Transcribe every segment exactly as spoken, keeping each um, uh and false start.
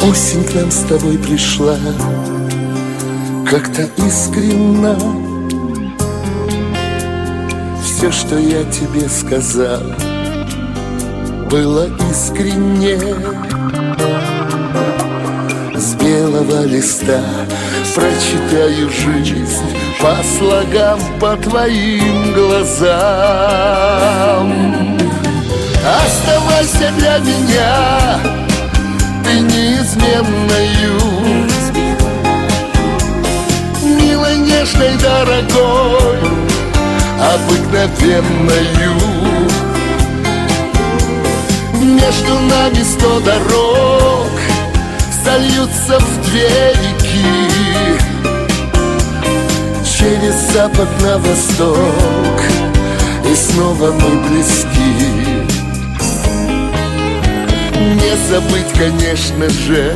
Осень к нам с тобой пришла как-то искренно. Все, что я тебе сказал, было искренне. С белого листа прочитаю жизнь по слогам, по твоим глазам. Оставайся для меня ты неизменною, милой, нежной, дорогой, обыкновенною. Между нами сто дорог сольются в две реки, через запад на восток, и снова мы близки. Не забыть, конечно же,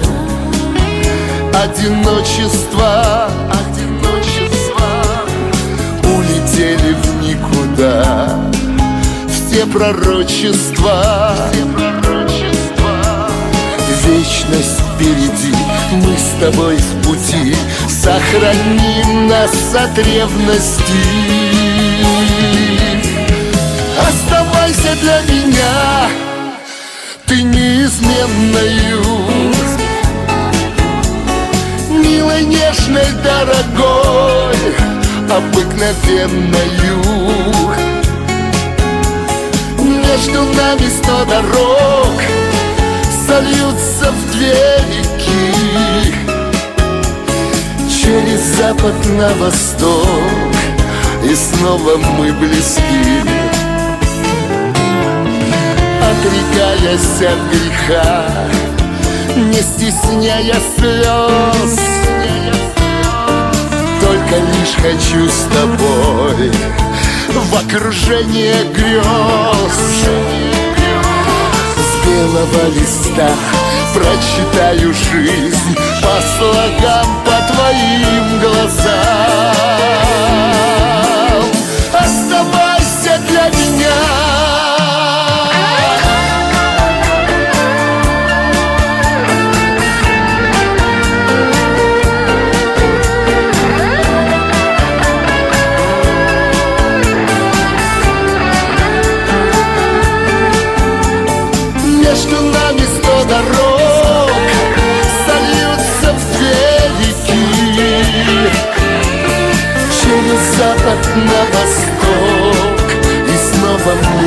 одиночество, одиночество. Улетели в никуда все пророчества, все пророчества. Вечность впереди, мы с тобой в пути, сохраним нас от ревности. Оставайся для меня ты неизменною, милой, нежной, дорогой, обыкновенною. Между нами сто дорог сольются в две реки, через запад на восток, и снова мы близки. Отрекаясь от греха, не стесняя слез, только лишь хочу с тобой в окружение грез. С белого листа прочитаю жизнь по слогам, по твоим глазам. Оставайся для меня между нами сто дорог сольются в две реки, через запад на восток, и снова мы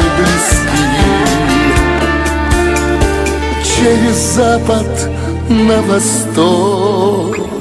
близки. Через запад на восток,